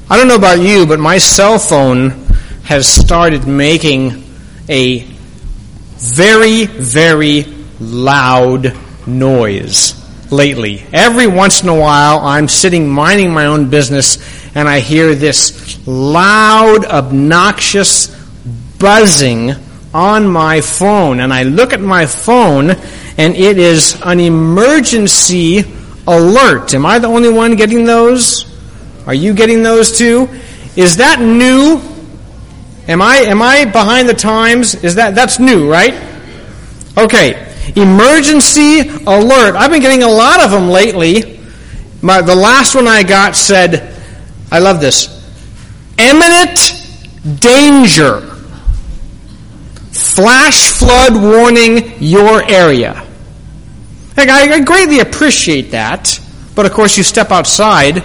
I don't know about you, but my cell phone has started making a very, very loud noise lately. Every once in a while, I'm sitting minding my own business, and I hear this loud, obnoxious buzzing on my phone. And I look at my phone, and it is an emergency alert. Am I the only one getting those? Are you getting those too? Is that new? Am I behind the times? That's new, right? Okay. Emergency alert. I've been getting a lot of them lately. The last one I got said, I love this, imminent danger. Flash flood warning your area. I greatly appreciate that. But of course you step outside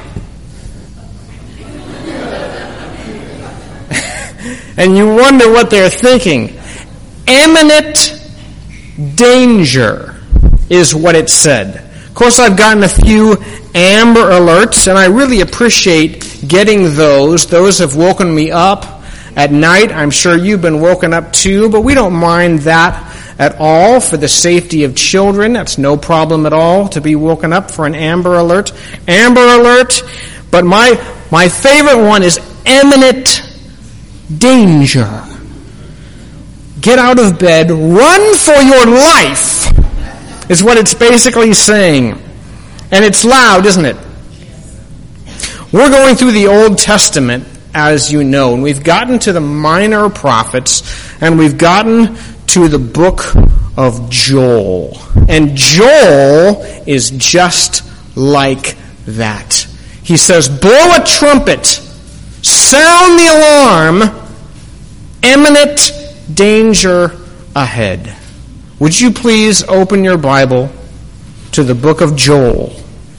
and you wonder what they're thinking. Imminent danger is what it said. Of course, I've gotten a few Amber Alerts, and I really appreciate getting those. Those have woken me up at night. I'm sure you've been woken up too, but we don't mind that at all for the safety of children. That's no problem at all to be woken up for an Amber Alert. Amber Alert, but my favorite one is imminent danger. Get out of bed, run for your life, is what it's basically saying. And it's loud, isn't it? We're going through the Old Testament, as you know, and we've gotten to the minor prophets, and we've gotten to the book of Joel. And Joel is just like that. He says, blow a trumpet, sound the alarm, imminent danger ahead. Would you please open your Bible to the book of Joel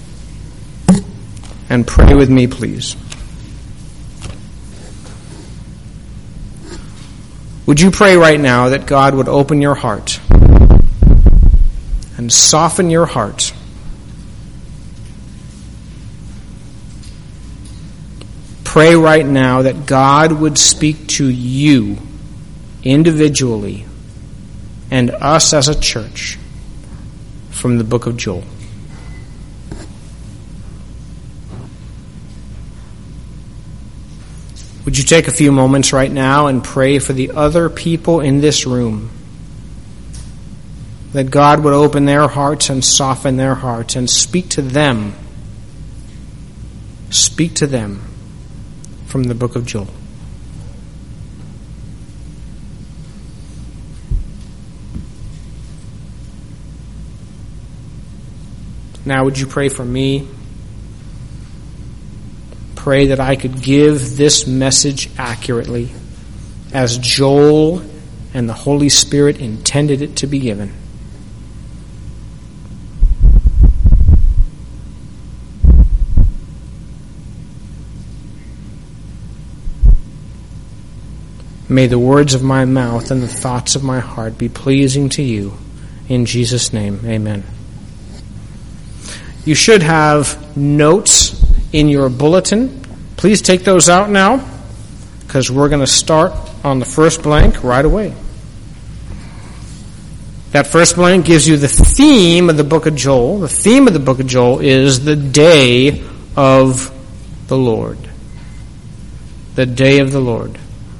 and pray with me, please? Would you pray right now that God would open your heart and soften your heart? Pray right now that God would speak to you individually and us as a church from the book of Joel. Would you take a few moments right now and pray for the other people in this room, that God would open their hearts and soften their hearts and speak to them. Speak to them from the book of Joel. Now would you pray for me? Pray that I could give this message accurately as Joel and the Holy Spirit intended it to be given. May the words of my mouth and the thoughts of my heart be pleasing to you. In Jesus' name, amen. You should have notes in your bulletin. Please take those out now, because we're going to start on the first blank right away. That first blank gives you the theme of the book of Joel. The theme of the book of Joel is the day of the Lord. The day of the Lord.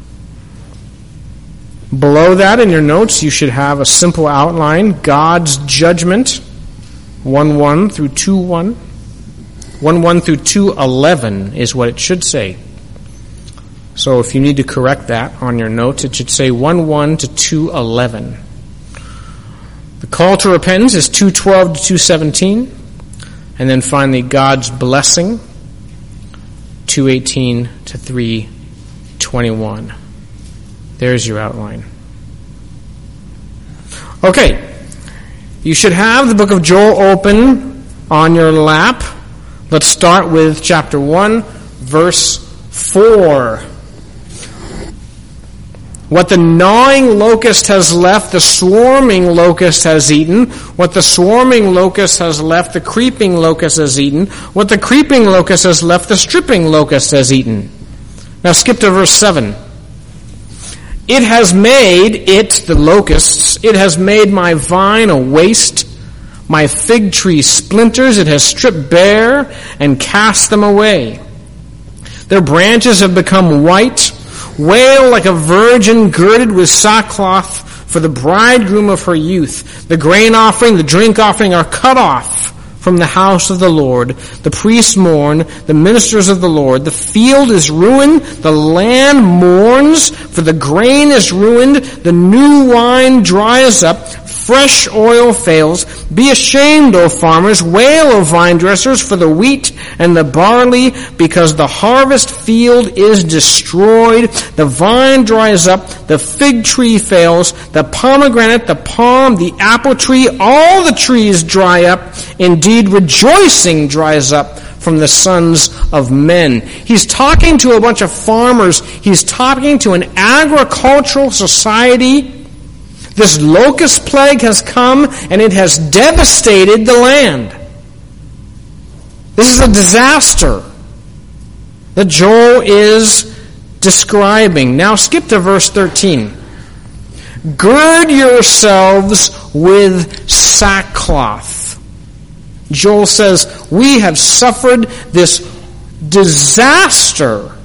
Below that in your notes, you should have a simple outline. God's judgment, 1:1 through 2:1. 1:1 through 2:11 is what it should say. So if you need to correct that on your notes, it should say 1:1 to 2:11. The call to repentance is 2:12 to 2:17. And then finally, God's blessing, 2:18 to 3:21. There's your outline. Okay. You should have the book of Joel open on your lap. Let's start with chapter 1, verse 4. What the gnawing locust has left, the swarming locust has eaten. What the swarming locust has left, the creeping locust has eaten. What the creeping locust has left, the stripping locust has eaten. Now skip to verse 7. It has made, the locusts, it has made my vine a waste, my fig tree splinters. It has stripped bare and cast them away. Their branches have become white. Wail like a virgin girded with sackcloth for the bridegroom of her youth. The grain offering, the drink offering are cut off from the house of the Lord. The priests mourn, the ministers of the Lord. The field is ruined, the land mourns, for the grain is ruined, the new wine dries up, fresh oil fails. Be ashamed, O farmers, wail, O vine dressers, for the wheat and the barley, because the harvest field is destroyed. The vine dries up, the fig tree fails, the pomegranate, the palm, the apple tree, all the trees dry up. Indeed, rejoicing dries up from the sons of men. He's talking to a bunch of farmers. He's talking to an agricultural society. This locust plague has come and it has devastated the land. This is a disaster that Joel is describing. Now skip to verse 13. Gird yourselves with sackcloth. Joel says, we have suffered this disaster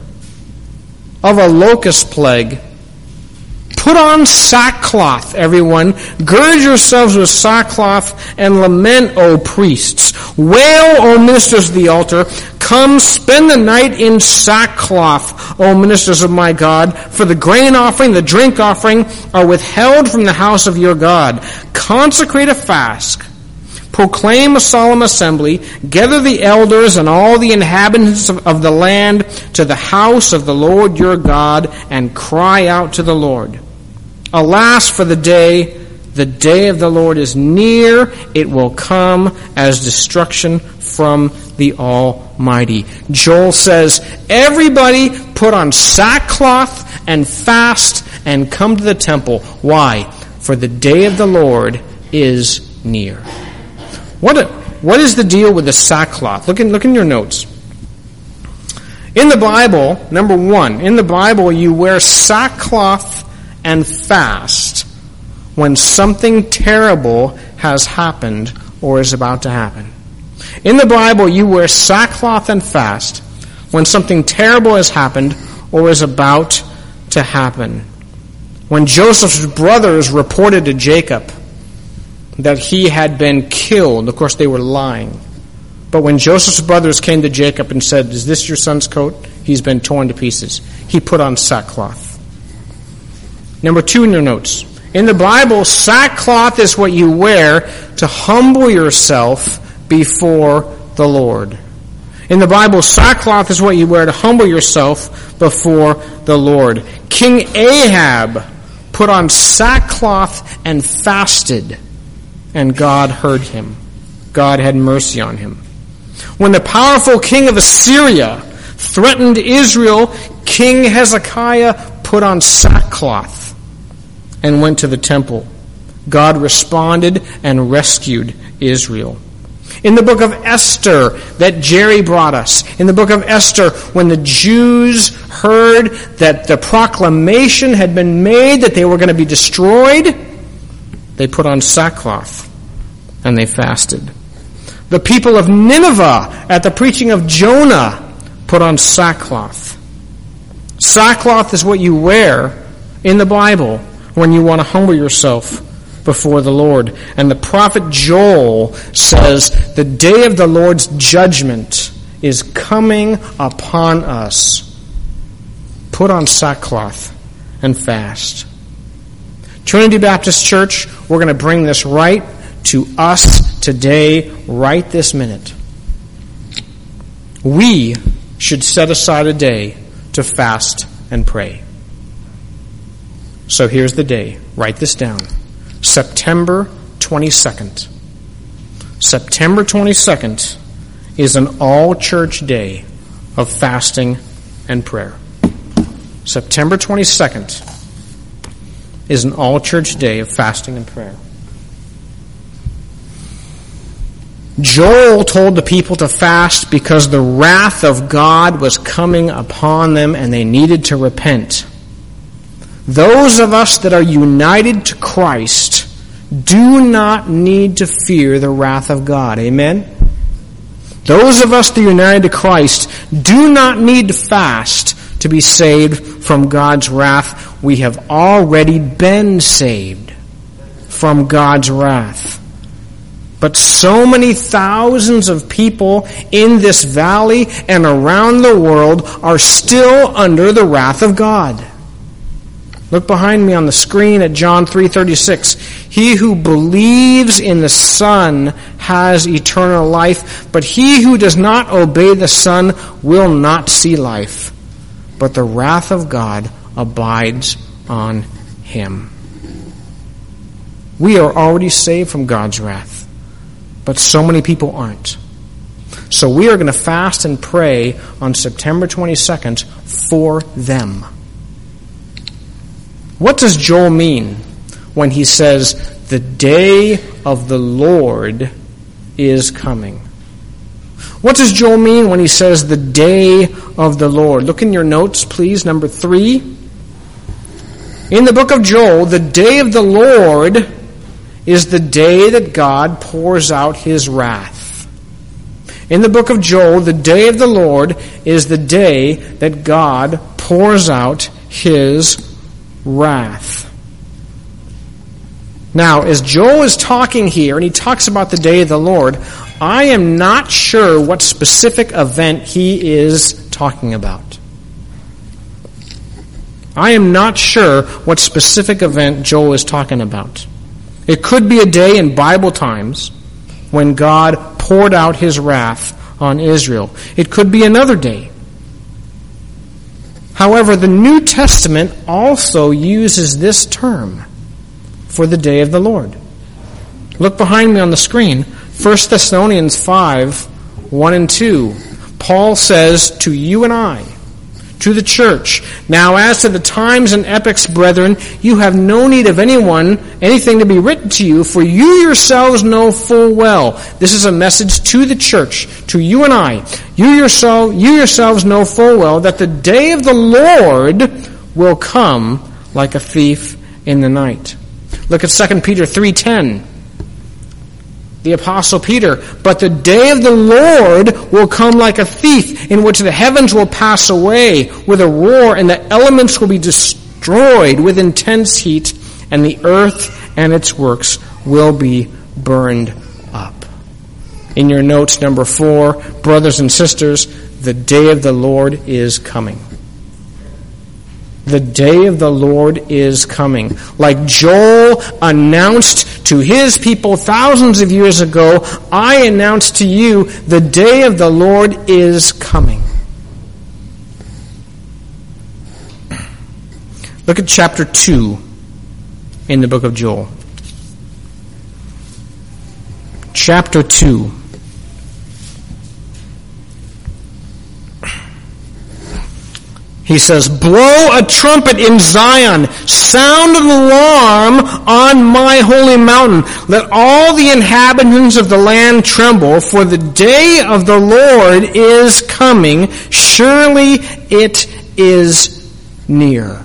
of a locust plague. Put on sackcloth, everyone. Gird yourselves with sackcloth and lament, O priests. Wail, O ministers of the altar. Come, spend the night in sackcloth, O ministers of my God. For the grain offering, the drink offering are withheld from the house of your God. Consecrate a fast. Proclaim a solemn assembly. Gather the elders and all the inhabitants of the land to the house of the Lord your God and cry out to the Lord. Alas, for the day of the Lord is near. It will come as destruction from the Almighty. Joel says, everybody put on sackcloth and fast and come to the temple. Why? For the day of the Lord is near. What is the deal with the sackcloth? Look in your notes. In the Bible, number one, in the Bible you wear sackcloth and fast when something terrible has happened or is about to happen. In the Bible, you wear sackcloth and fast when something terrible has happened or is about to happen. When Joseph's brothers reported to Jacob that he had been killed, of course they were lying. But when Joseph's brothers came to Jacob and said, is this your son's coat? He's been torn to pieces. He put on sackcloth. Number two in your notes. In the Bible, sackcloth is what you wear to humble yourself before the Lord. In the Bible, sackcloth is what you wear to humble yourself before the Lord. King Ahab put on sackcloth and fasted, and God heard him. God had mercy on him. When the powerful king of Assyria threatened Israel, King Hezekiah put on sackcloth and went to the temple. God responded and rescued Israel. In the book of Esther that Jerry brought us, in the book of Esther, when the Jews heard that the proclamation had been made that they were going to be destroyed, they put on sackcloth and they fasted. The people of Nineveh, at the preaching of Jonah, put on sackcloth. Sackcloth is what you wear in the Bible when you want to humble yourself before the Lord. And the prophet Joel says, the day of the Lord's judgment is coming upon us. Put on sackcloth and fast. Trinity Baptist Church, we're going to bring this right to us today, right this minute. We should set aside a day to fast and pray. So here's the day. Write this down. September 22nd. September 22nd is an all-church day of fasting and prayer. September 22nd. is an all-church day of fasting and prayer. Joel told the people to fast because the wrath of God was coming upon them and they needed to repent. Those of us that are united to Christ do not need to fear the wrath of God. Amen? Those of us that are united to Christ do not need to fast to be saved from God's wrath. We have already been saved from God's wrath. But so many thousands of people in this valley and around the world are still under the wrath of God. Look behind me on the screen at John 3:36. He who believes in the Son has eternal life, but he who does not obey the Son will not see life, but the wrath of God abides on him. We are already saved from God's wrath, but so many people aren't. So we are going to fast and pray on September 22nd for them. What does Joel mean when he says, the day of the Lord is coming? What does Joel mean when he says, the day of the Lord? Look in your notes, please, number 3. In the book of Joel, the day of the Lord is the day that God pours out his wrath. In the book of Joel, the day of the Lord is the day that God pours out his wrath. Now, as Joel is talking here, and he talks about the day of the Lord, I am not sure what specific event he is talking about. I am not sure what specific event Joel is talking about. It could be a day in Bible times when God poured out his wrath on Israel. It could be another day. However, the New Testament also uses this term for the day of the Lord. Look behind me on the screen. 1 Thessalonians 5:1 and 2. Paul says to you and I, to the church, now as to the times and epochs, brethren, you have no need of anything to be written to you, for you yourselves know full well. This is a message to the church, to you and I. You yourselves know full well that the day of the Lord will come like a thief in the night. Look at 2 Peter 3:10. The Apostle Peter, but the day of the Lord will come like a thief, in which the heavens will pass away with a roar, and the elements will be destroyed with intense heat, and the earth and its works will be burned up. In your notes, number 4, brothers and sisters, the day of the Lord is coming. The day of the Lord is coming. Like Joel announced to his people thousands of years ago, I announce to you, the day of the Lord is coming. Look at chapter 2 in the book of Joel. Chapter 2. He says, blow a trumpet in Zion, sound an alarm on my holy mountain. Let all the inhabitants of the land tremble, for the day of the Lord is coming. Surely it is near.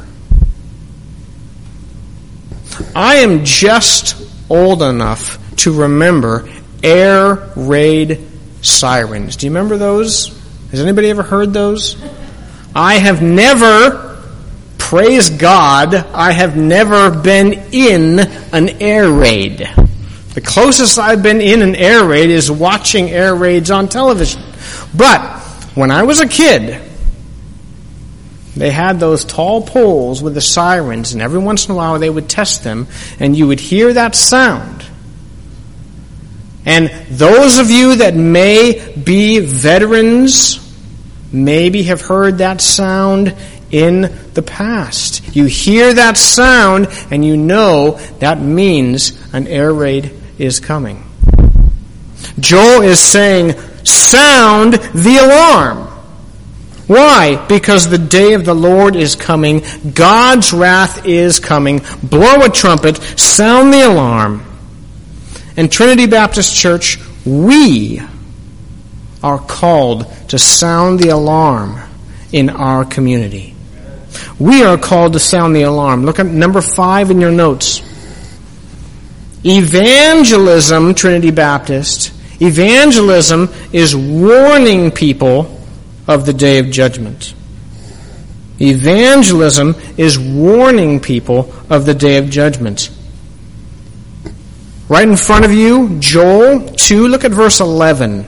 I am just old enough to remember air raid sirens. Do you remember those? Has anybody ever heard those? I have never, praise God, I have never been in an air raid. The closest I've been in an air raid is watching air raids on television. But when I was a kid, they had those tall poles with the sirens, and every once in a while they would test them, and you would hear that sound. And those of you that may be veterans maybe have heard that sound in the past. You hear that sound and you know that means an air raid is coming. Joel is saying, sound the alarm. Why? Because the day of the Lord is coming. God's wrath is coming. Blow a trumpet. Sound the alarm. And Trinity Baptist Church, we are called to sound the alarm in our community. We are called to sound the alarm. Look at number 5 in your notes. Evangelism, Trinity Baptist, evangelism is warning people of the day of judgment. Evangelism is warning people of the day of judgment. Right in front of you, Joel 2, look at verse 11.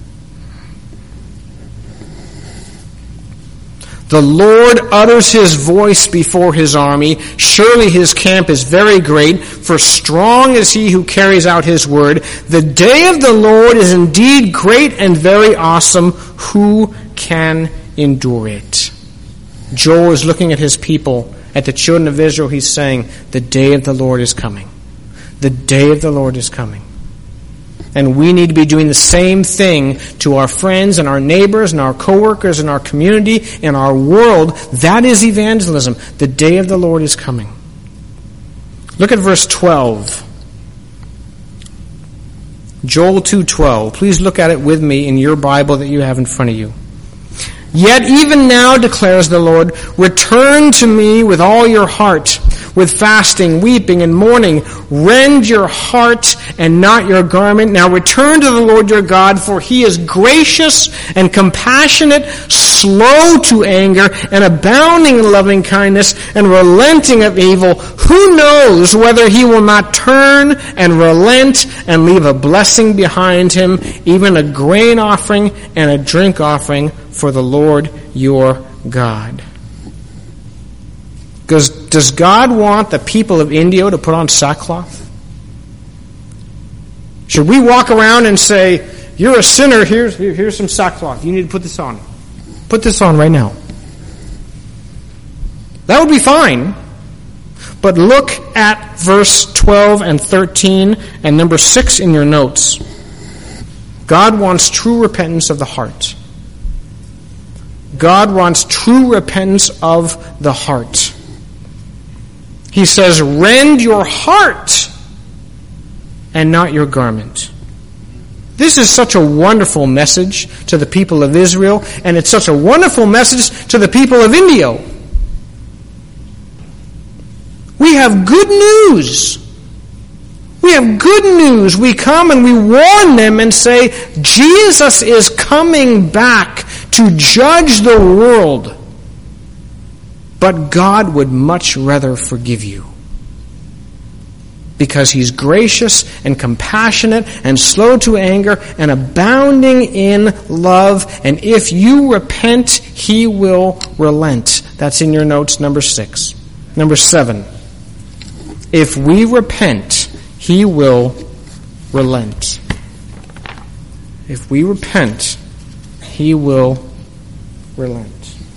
The Lord utters his voice before his army. Surely his camp is very great, for strong is he who carries out his word. The day of the Lord is indeed great and very awesome. Who can endure it? Joel is looking at his people, at the children of Israel. He's saying, the day of the Lord is coming. The day of the Lord is coming. And we need to be doing the same thing to our friends and our neighbors and our coworkers and our community and our world. That is evangelism. The day of the Lord is coming. Look at verse 12. Joel 2:12. Please look at it with me in your Bible that you have in front of you. Yet even now, declares the Lord, return to me with all your heart, with fasting, weeping, and mourning. Rend your heart and not your garment. Now return to the Lord your God, for he is gracious and compassionate, slow to anger, and abounding in loving kindness, and relenting of evil. Who knows whether he will not turn and relent and leave a blessing behind him, even a grain offering and a drink offering for the Lord your God. Does God want the people of Indio to put on sackcloth? Should we walk around and say, you're a sinner, here's some sackcloth, you need to put this on. Put this on right now. That would be fine. But look at verse 12 and 13 and number 6 in your notes. God wants true repentance of the heart. God wants true repentance of the heart. He says, rend your heart and not your garment. This is such a wonderful message to the people of Israel, and it's such a wonderful message to the people of India. We have good news. We have good news. We come and we warn them and say, Jesus is coming back to judge the world. But God would much rather forgive you. Because he's gracious and compassionate and slow to anger and abounding in love. And if you repent, he will relent. That's in your notes, number 6. Number 7. If we repent, he will relent. If we repent, he will relent.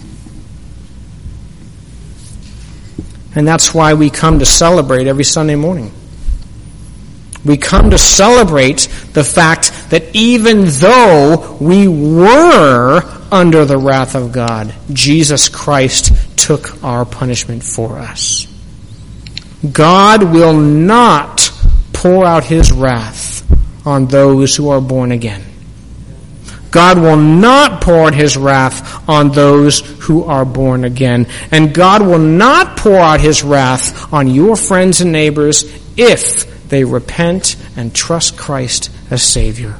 And that's why we come to celebrate every Sunday morning. We come to celebrate the fact that even though we were under the wrath of God, Jesus Christ took our punishment for us. God will not pour out his wrath on those who are born again. God will not pour out his wrath on those who are born again. And God will not pour out his wrath on your friends and neighbors if they repent and trust Christ as Savior.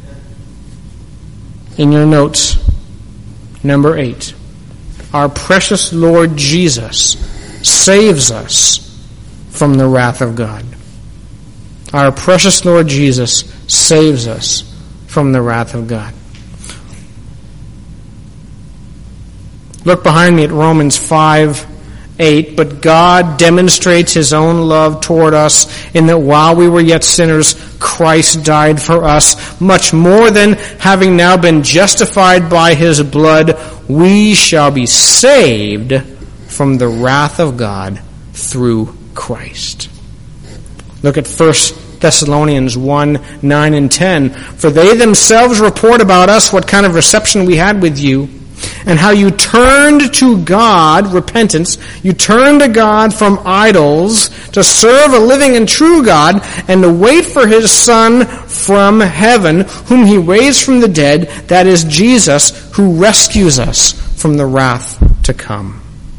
In your notes, number 8. Our precious Lord Jesus saves us from the wrath of God. Our precious Lord Jesus saves us from the wrath of God. Look behind me at Romans 5:8. But God demonstrates his own love toward us in that while we were yet sinners, Christ died for us. Much more than having now been justified by his blood, we shall be saved from the wrath of God through Christ. Look at 1 Thessalonians 1:9 and 10. For they themselves report about us what kind of reception we had with you, and how you turned to God, repentance, you turned to God from idols to serve a living and true God and to wait for his Son from heaven, whom he raised from the dead, that is Jesus, who rescues us from the wrath to come.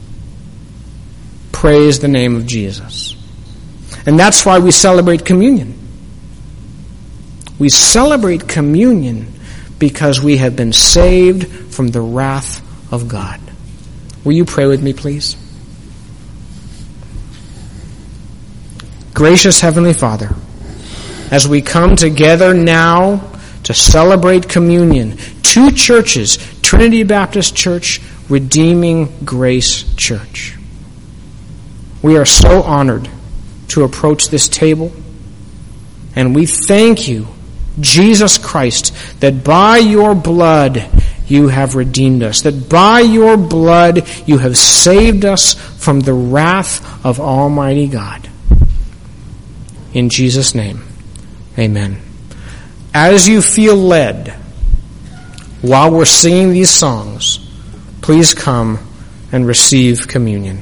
Praise the name of Jesus. And that's why we celebrate communion. We celebrate communion because we have been saved from the wrath of God. Will you pray with me, please? Gracious Heavenly Father, as we come together now to celebrate communion, two churches, Trinity Baptist Church, Redeeming Grace Church, we are so honored to approach this table, and we thank you, Jesus Christ, that by your blood you have redeemed us, that by your blood you have saved us from the wrath of Almighty God. In Jesus' name, amen. As you feel led, while we're singing these songs, please come and receive communion.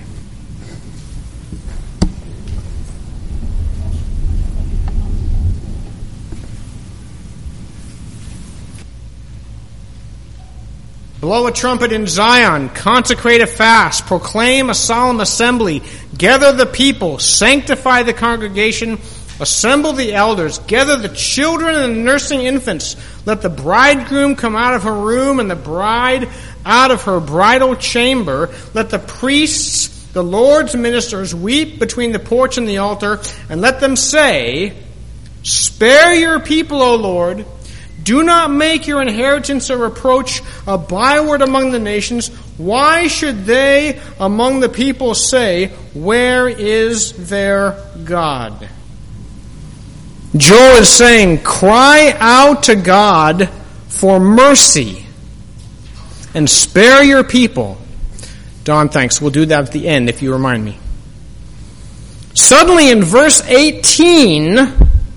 Blow a trumpet in Zion, consecrate a fast, proclaim a solemn assembly, gather the people, sanctify the congregation, assemble the elders, gather the children and the nursing infants. Let the bridegroom come out of her room and the bride out of her bridal chamber. Let the priests, the Lord's ministers, weep between the porch and the altar, and let them say, "Spare your people, O Lord. Do not make your inheritance a reproach, a byword among the nations. Why should they among the people say, 'Where is their God?'" Joel is saying, cry out to God for mercy and spare your people. Don, thanks. We'll do that at the end if you remind me. Suddenly in verse 18,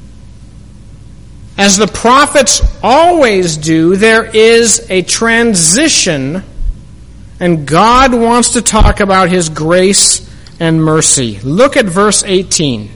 as the prophets always do, there is a transition, and God wants to talk about his grace and mercy. Look at verse 18.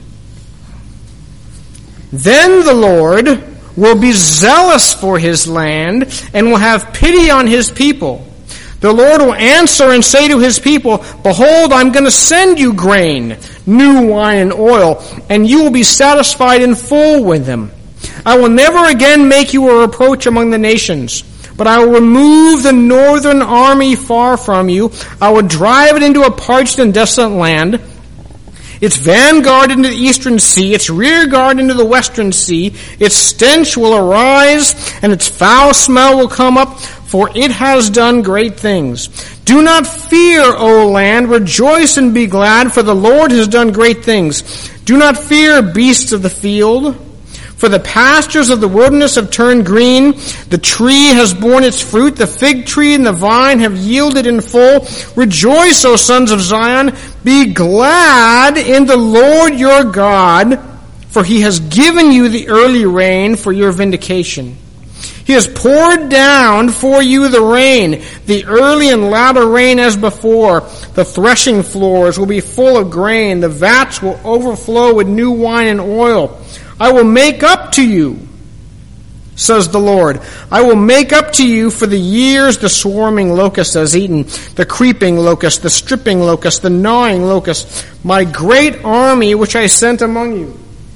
Then the Lord will be zealous for his land and will have pity on his people. The Lord will answer and say to his people, "Behold, I'm going to send you grain, new wine and oil, and you will be satisfied in full with them. I will never again make you a reproach among the nations, but I will remove the northern army far from you. I will drive it into a parched and desolate land, its vanguard into the eastern sea, its rear guard into the western sea. Its stench will arise, and its foul smell will come up, for it has done great things. Do not fear, O land, rejoice and be glad, for the Lord has done great things. Do not fear, beasts of the field, for the pastures of the wilderness have turned green. The tree has borne its fruit. The fig tree and the vine have yielded in full. Rejoice, O sons of Zion. Be glad in the Lord your God, for he has given you the early rain for your vindication. He has poured down for you the rain, the early and latter rain as before. The threshing floors will be full of grain. The vats will overflow with new wine and oil. I will make up to you, says the Lord. I will make up to you for the years the swarming locust has eaten, the creeping locust, the stripping locust, the gnawing locust, my great army which I sent among you.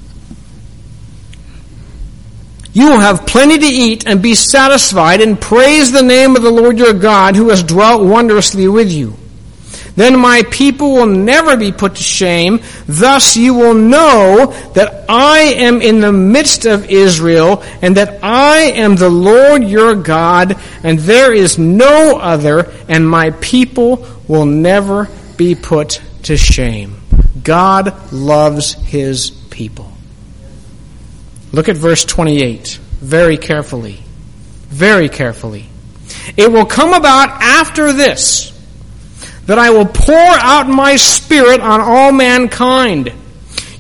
You will have plenty to eat and be satisfied, and praise the name of the Lord your God, who has dwelt wondrously with you. Then my people will never be put to shame. Thus you will know that I am in the midst of Israel, and that I am the Lord your God, and there is no other, and my people will never be put to shame. God loves his people. Look at verse 28 very carefully. Very carefully. It will come about after this that I will pour out my Spirit on all mankind.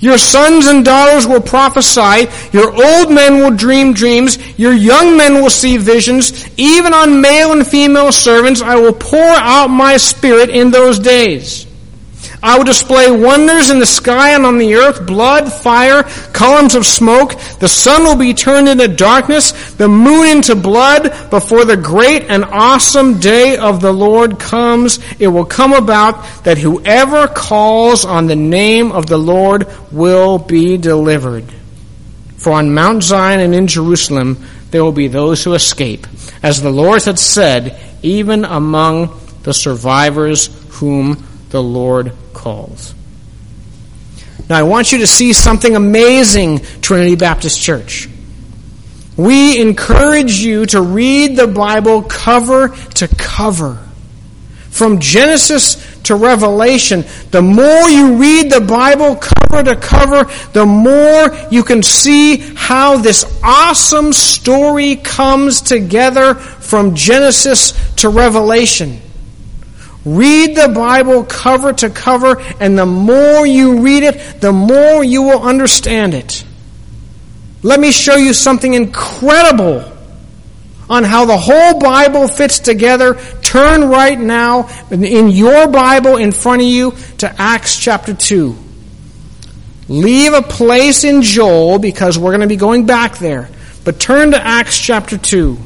Your sons and daughters will prophesy. Your old men will dream dreams. Your young men will see visions. Even on male and female servants I will pour out my Spirit in those days. I will display wonders in the sky and on the earth, blood, fire, columns of smoke. The sun will be turned into darkness, the moon into blood, before the great and awesome day of the Lord comes. It will come about that whoever calls on the name of the Lord will be delivered. For on Mount Zion and in Jerusalem there will be those who escape, as the Lord had said, even among the survivors whom the Lord calls. Now I want you to see something amazing, Trinity Baptist Church. We encourage you to read the Bible cover to cover. From Genesis to Revelation, the more you read the Bible cover to cover, the more you can see how this awesome story comes together from Genesis to Revelation. Read the Bible cover to cover, and the more you read it, the more you will understand it. Let me show you something incredible on how the whole Bible fits together. Turn right now in your Bible in front of you to Acts chapter 2. Leave a place in Joel because we're going to be going back there. But turn to Acts chapter 2.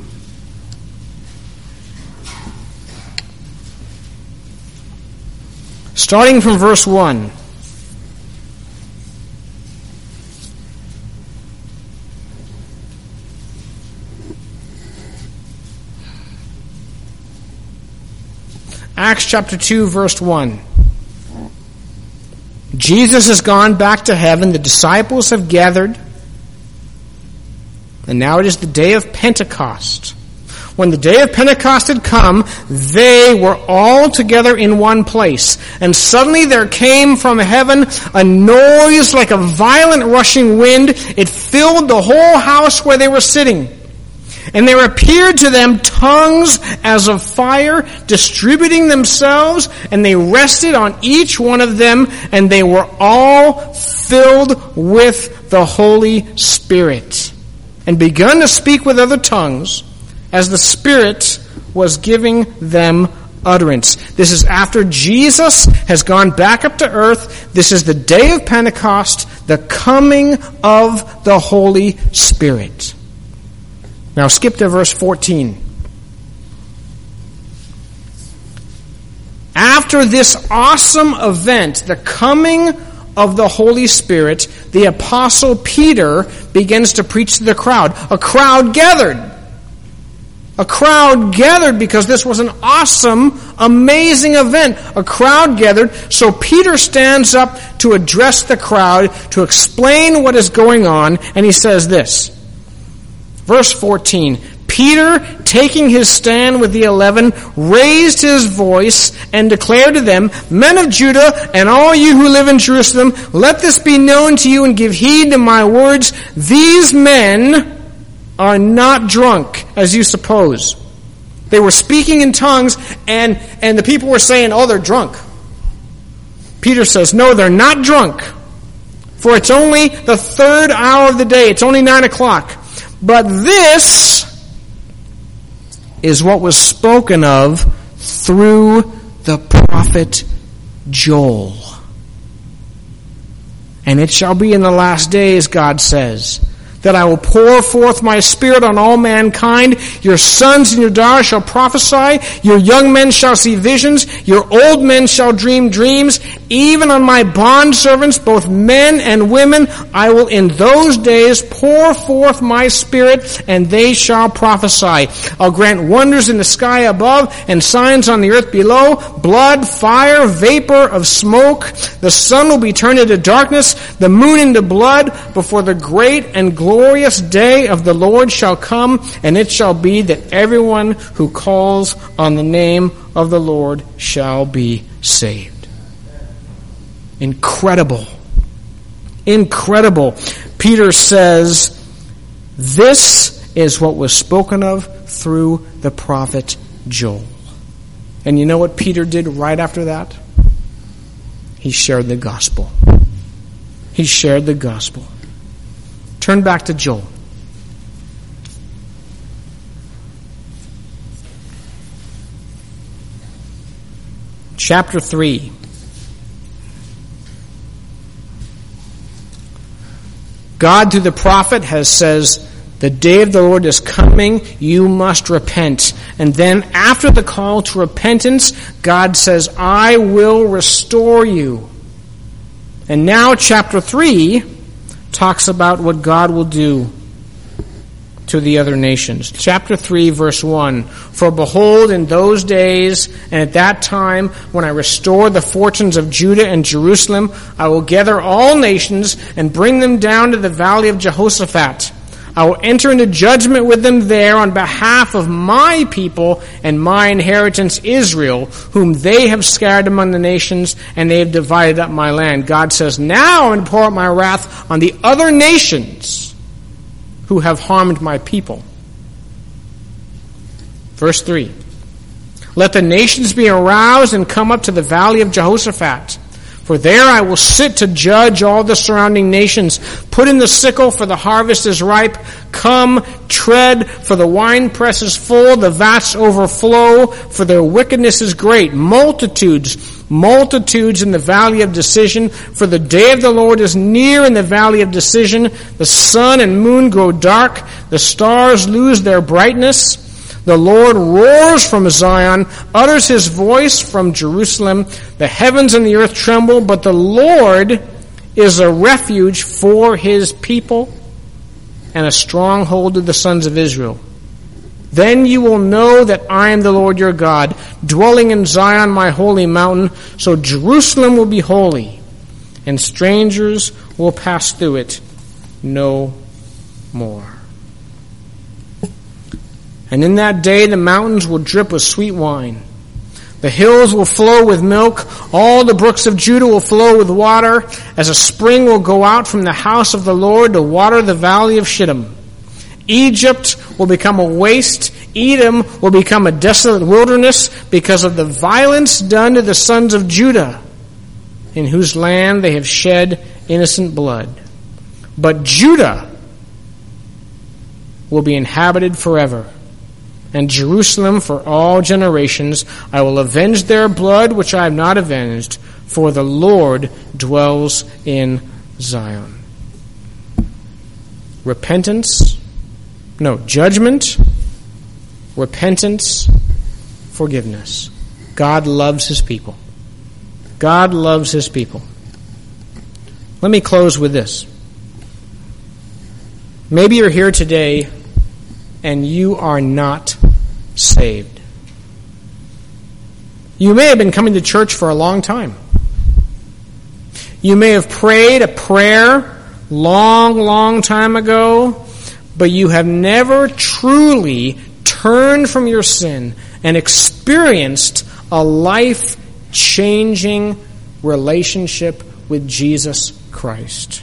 Starting from verse 1. Acts chapter 2, verse 1. Jesus has gone back to heaven. The disciples have gathered. And now it is the day of Pentecost. When the day of Pentecost had come, they were all together in one place. And suddenly there came from heaven a noise like a violent rushing wind. It filled the whole house where they were sitting. And there appeared to them tongues as of fire, distributing themselves, and they rested on each one of them, and they were all filled with the Holy Spirit, and begun to speak with other tongues, as the Spirit was giving them utterance. This is after Jesus has gone back up to earth. This is the day of Pentecost, the coming of the Holy Spirit. Now skip to verse 14. After this awesome event, the coming of the Holy Spirit, the Apostle Peter begins to preach to the crowd. A crowd gathered. A crowd gathered because this was an awesome, amazing event. A crowd gathered. So Peter stands up to address the crowd, to explain what is going on, and he says this. Verse 14, Peter, taking his stand with the 11, raised his voice and declared to them, Men of Judah, and all you who live in Jerusalem, let this be known to you and give heed to my words. These men are not drunk, as you suppose. They were speaking in tongues, and the people were saying, oh, they're drunk. Peter says, no, they're not drunk. For it's only the third hour of the day. It's only 9 o'clock. But this is what was spoken of through the prophet Joel. And it shall be in the last days, God says, that I will pour forth my Spirit on all mankind. Your sons and your daughters shall prophesy. Your young men shall see visions. Your old men shall dream dreams. Even on my bondservants, both men and women, I will in those days pour forth my Spirit, and they shall prophesy. I'll grant wonders in the sky above and signs on the earth below, blood, fire, vapor of smoke. The sun will be turned into darkness, the moon into blood, before the great and glorious day of the Lord shall come, and it shall be that everyone who calls on the name of the Lord shall be saved. Incredible. Incredible. Peter says, this is what was spoken of through the prophet Joel. And you know what Peter did right after that? He shared the gospel. he shared the gospel. Turn back to Joel. Chapter 3. God, through the prophet, says, the day of the Lord is coming, you must repent. And then after the call to repentance, God says, I will restore you. And now chapter 3 talks about what God will do to the other nations. Chapter 3, verse 1. For behold, in those days and at that time, when I restore the fortunes of Judah and Jerusalem, I will gather all nations and bring them down to the valley of Jehoshaphat. I will enter into judgment with them there on behalf of my people and my inheritance Israel, whom they have scattered among the nations, and they have divided up my land. God says, now I'm going to pour out my wrath on the other nations who have harmed my people. Verse 3. Let the nations be aroused and come up to the valley of Jehoshaphat. For there I will sit to judge all the surrounding nations. Put in the sickle, for the harvest is ripe. Come, tread, for the winepress is full, the vats overflow, for their wickedness is great. Multitudes in the valley of decision. For the day of the Lord is near in the valley of decision. The sun and moon grow dark. The stars lose their brightness. The Lord roars from Zion, utters his voice from Jerusalem. The heavens and the earth tremble, but the Lord is a refuge for his people and a stronghold of the sons of Israel. Then you will know that I am the Lord your God, dwelling in Zion, my holy mountain. So Jerusalem will be holy, and strangers will pass through it no more. And in that day the mountains will drip with sweet wine. The hills will flow with milk. All the brooks of Judah will flow with water, as a spring will go out from the house of the Lord to water the valley of Shittim. Egypt will become a waste. Edom will become a desolate wilderness because of the violence done to the sons of Judah, in whose land they have shed innocent blood. But Judah will be inhabited forever, and Jerusalem for all generations. I will avenge their blood which I have not avenged, for the Lord dwells in Zion. Judgment, repentance, forgiveness. God loves his people. God loves his people. Let me close with this. Maybe you're here today and you are not saved. You may have been coming to church for a long time. You may have prayed a prayer long time ago, but you have never truly turned from your sin and experienced a life-changing relationship with Jesus Christ.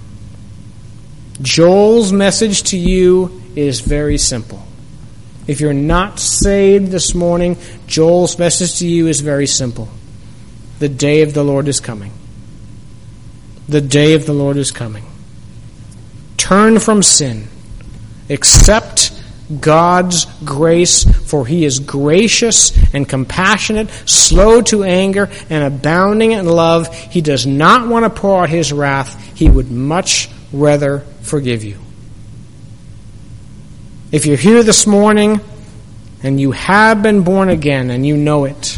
Joel's message to you is very simple. If you're not saved this morning, Joel's message to you is very simple. The day of the Lord is coming. The day of the Lord is coming. Turn from sin. Accept God's grace, for he is gracious and compassionate, slow to anger, and abounding in love. He does not want to pour out his wrath. He would much rather forgive you. If you're here this morning and you have been born again and you know it,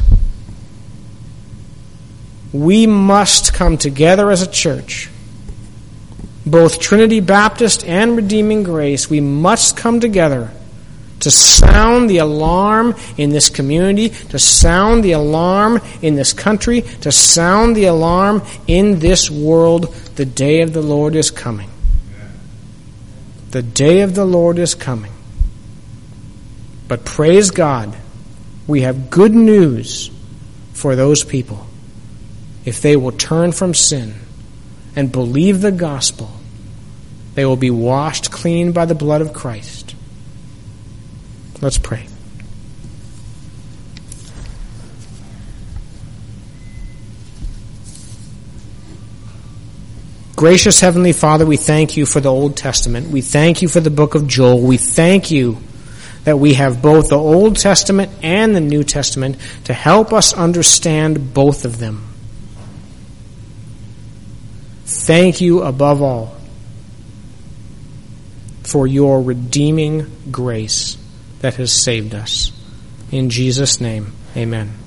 we must come together as a church, both Trinity Baptist and Redeeming Grace. We must come together to sound the alarm in this community, to sound the alarm in this country, to sound the alarm in this world. The day of the Lord is coming. The day of the Lord is coming. But praise God, we have good news for those people. If they will turn from sin and believe the gospel, they will be washed clean by the blood of Christ. Let's pray. gracious Heavenly Father, we thank you for the Old Testament. We thank you for the book of Joel. We thank you that we have both the Old Testament and the New Testament to help us understand both of them. Thank you above all for your redeeming grace that has saved us. In Jesus' name, amen.